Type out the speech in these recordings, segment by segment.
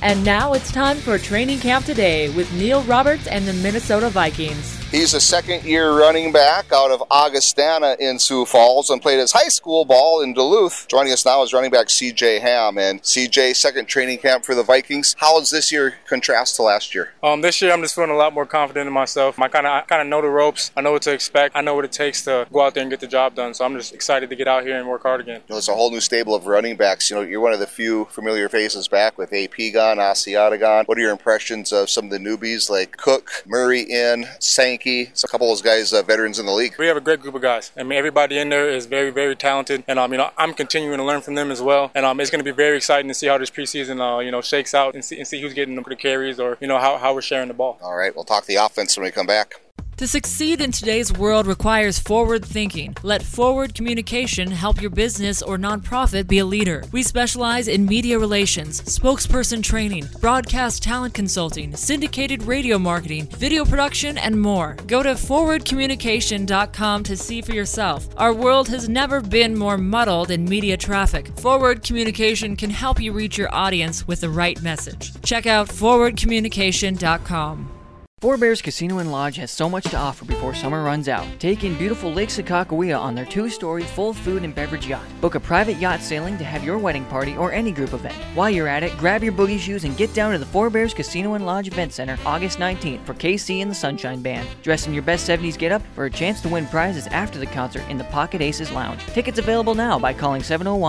And now it's time for Training Camp Today with Neil Roberts and the Minnesota Vikings. He's a second-year running back out of Augustana in Sioux Falls and played his high school ball in Duluth. Joining us now is running back C.J. Ham. And C.J., second training camp for the Vikings. How does this year contrast to last year? This year I'm just feeling a lot more confident in myself. I kind of know the ropes. I know what to expect. I know what it takes to go out there and get the job done. So I'm just excited to get out here and work hard again. There's a whole new stable of running backs. You're one of the few familiar faces back with AP gone, Asiata gone. What are your impressions of some of the newbies like Cook, Murray Sankey? So a couple of those guys, veterans in the league. We have a great group of guys. I mean, everybody in there is very, very talented. And, I'm continuing to learn from them as well. And it's going to be very exciting to see how this preseason, shakes out and see who's getting the carries or, how we're sharing the ball. All right, we'll talk the offense when we come back. To succeed in today's world requires forward thinking. Let Forward Communication help your business or nonprofit be a leader. We specialize in media relations, spokesperson training, broadcast talent consulting, syndicated radio marketing, video production, and more. Go to forwardcommunication.com to see for yourself. Our world has never been more muddled in media traffic. Forward Communication can help you reach your audience with the right message. Check out forwardcommunication.com. Four Bears Casino and Lodge has so much to offer before summer runs out. Take in beautiful Lake Sakakawea on their 2-story full food and beverage yacht. Book a private yacht sailing to have your wedding party or any group event. While you're at it, grab your boogie shoes and get down to the Four Bears Casino and Lodge Event Center August 19th for KC and the Sunshine Band. Dress in your best 70s get-up for a chance to win prizes after the concert in the Pocket Aces Lounge. Tickets available now by calling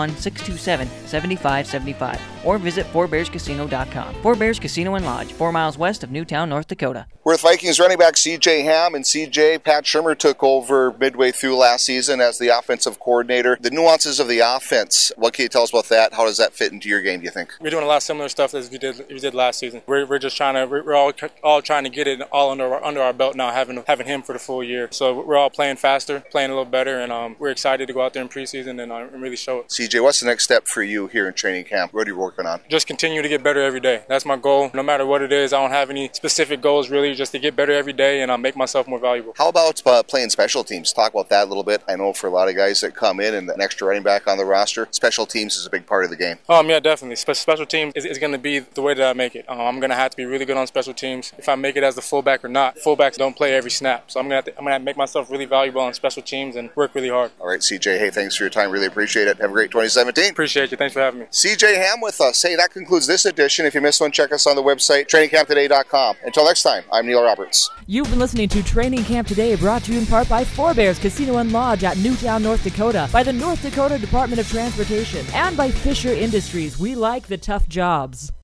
701-627-7575 or visit fourbearscasino.com. Four Bears Casino and Lodge, 4 miles west of Newtown, North Dakota. We're with Vikings running back C.J. Ham, and C.J., Pat Shurmur took over midway through last season as the offensive coordinator. The nuances of the offense, what can you tell us about that? How does that fit into your game, do you think? We're doing a lot of similar stuff as we did last season. We're just we're all trying to get it all under our belt now, having him for the full year. So we're all playing faster, playing a little better, and we're excited to go out there in preseason and really show it. C.J., what's the next step for you here in training camp? What are you working on? Just continue to get better every day. That's my goal. No matter what it is, I don't have any specific goals really, just to get better every day and make myself more valuable. How about playing special teams? Talk about that a little bit. I know for a lot of guys that come in and an extra running back on the roster, special teams is a big part of the game. Yeah, definitely. Special teams is going to be the way that I make it. I'm going to have to be really good on special teams. If I make it as the fullback or not, fullbacks don't play every snap. So I'm going to make myself really valuable on special teams and work really hard. All right, CJ, hey, thanks for your time. Really appreciate it. Have a great 2017. Appreciate you. Thanks for having me. CJ Ham with us. Hey, that concludes this edition. If you missed one, check us on the website, trainingcamptoday.com. Until next time, I'm Neil Roberts. You've been listening to Training Camp Today, brought to you in part by Four Bears Casino and Lodge at Newtown, North Dakota, by the North Dakota Department of Transportation, and by Fisher Industries. We like the tough jobs.